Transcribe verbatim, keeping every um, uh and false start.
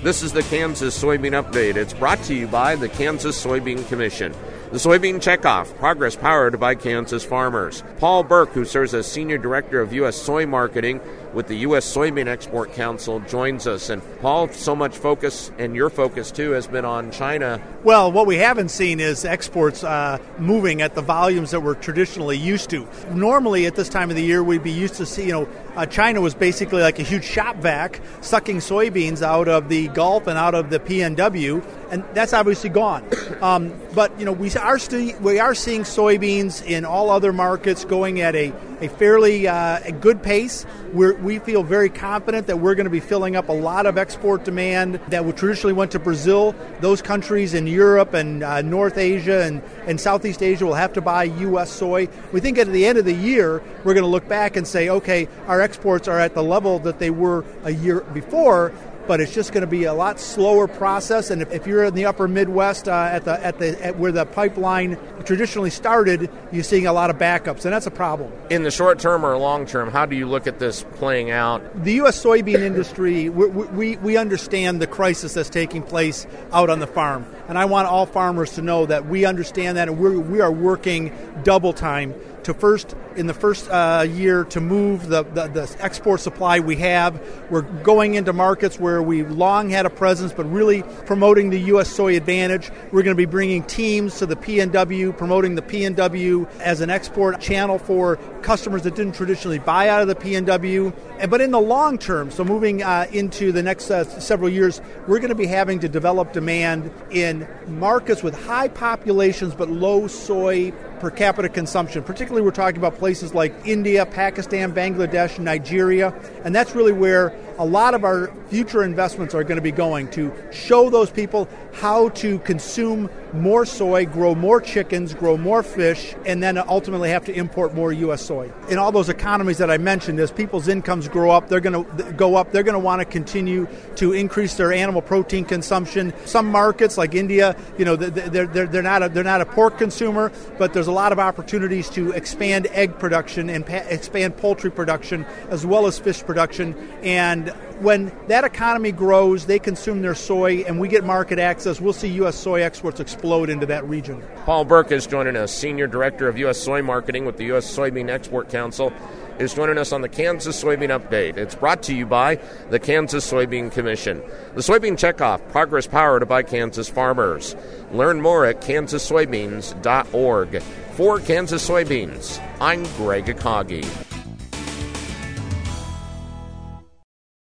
This is the Kansas Soybean Update. It's brought to you by the Kansas Soybean Commission. The Soybean Checkoff, progress powered by Kansas farmers. Paul Burke, who serves as Senior Director of U S Soy Marketing with the U S Soybean Export Council, joins us. And Paul, so much focus, and your focus too, has been on China. Well, what we haven't seen is exports uh, moving at the volumes that we're traditionally used to. Normally at this time of the year, we'd be used to see, you know, uh, China was basically like a huge shop vac sucking soybeans out of the Gulf and out of the P N W, and that's obviously gone. Um, but, you know, we are, st- we are seeing soybeans in all other markets going at a, a fairly uh, a good pace. We're, we feel very confident that we're going to be filling up a lot of export demand that would traditionally went to Brazil. Those countries in Europe and uh, North Asia and, and Southeast Asia will have to buy U S soy. We think at the end of the year, we're going to look back and say, okay, our exports are at the level that they were a year before, but it's just going to be a lot slower process. And if, if you're in the upper Midwest uh, at the at the at where the pipeline traditionally started, you're seeing a lot of backups, and that's a problem. In the short term or long term, how do you look at this playing out? The U S soybean industry, we, we, we understand the crisis that's taking place out on the farm. And I want all farmers to know that we understand that, and we're, we are working double time to first, in the first uh, year, to move the, the, the export supply we have. We're going into markets where we've long had a presence, but really promoting the U S soy advantage. We're going to be bringing teams to the P N W, promoting the P N W as an export channel for customers that didn't traditionally buy out of the P N W. But in the long term, so moving uh, into the next uh, several years, we're going to be having to develop demand in markets with high populations but low soy per capita consumption. Particularly, we're talking about places like India, Pakistan, Bangladesh, Nigeria, and that's really where a lot of our future investments are going to be going, to show those people how to consume more soy, grow more chickens, grow more fish, and then ultimately have to import more U S soy. In all those economies that I mentioned, as people's incomes grow up, they're going to go up, they're going to want to continue to increase their animal protein consumption. Some markets like India, you know, they're, they're, they're, not a, they're not a pork consumer, but there's a lot of opportunities to expand egg production and pa- expand poultry production as well as fish production. And when that economy grows, they consume their soy, and we get market access, we'll see U S soy exports explode into that region. Paul Burke is joining us, Senior Director of U S Soy Marketing with the U S Soybean Export Council, is joining us on the Kansas Soybean Update. It's brought to you by the Kansas Soybean Commission. The Soybean Checkoff, progress powered by Kansas farmers. Learn more at kansas soybeans dot org. For Kansas Soybeans, I'm Greg Akagi.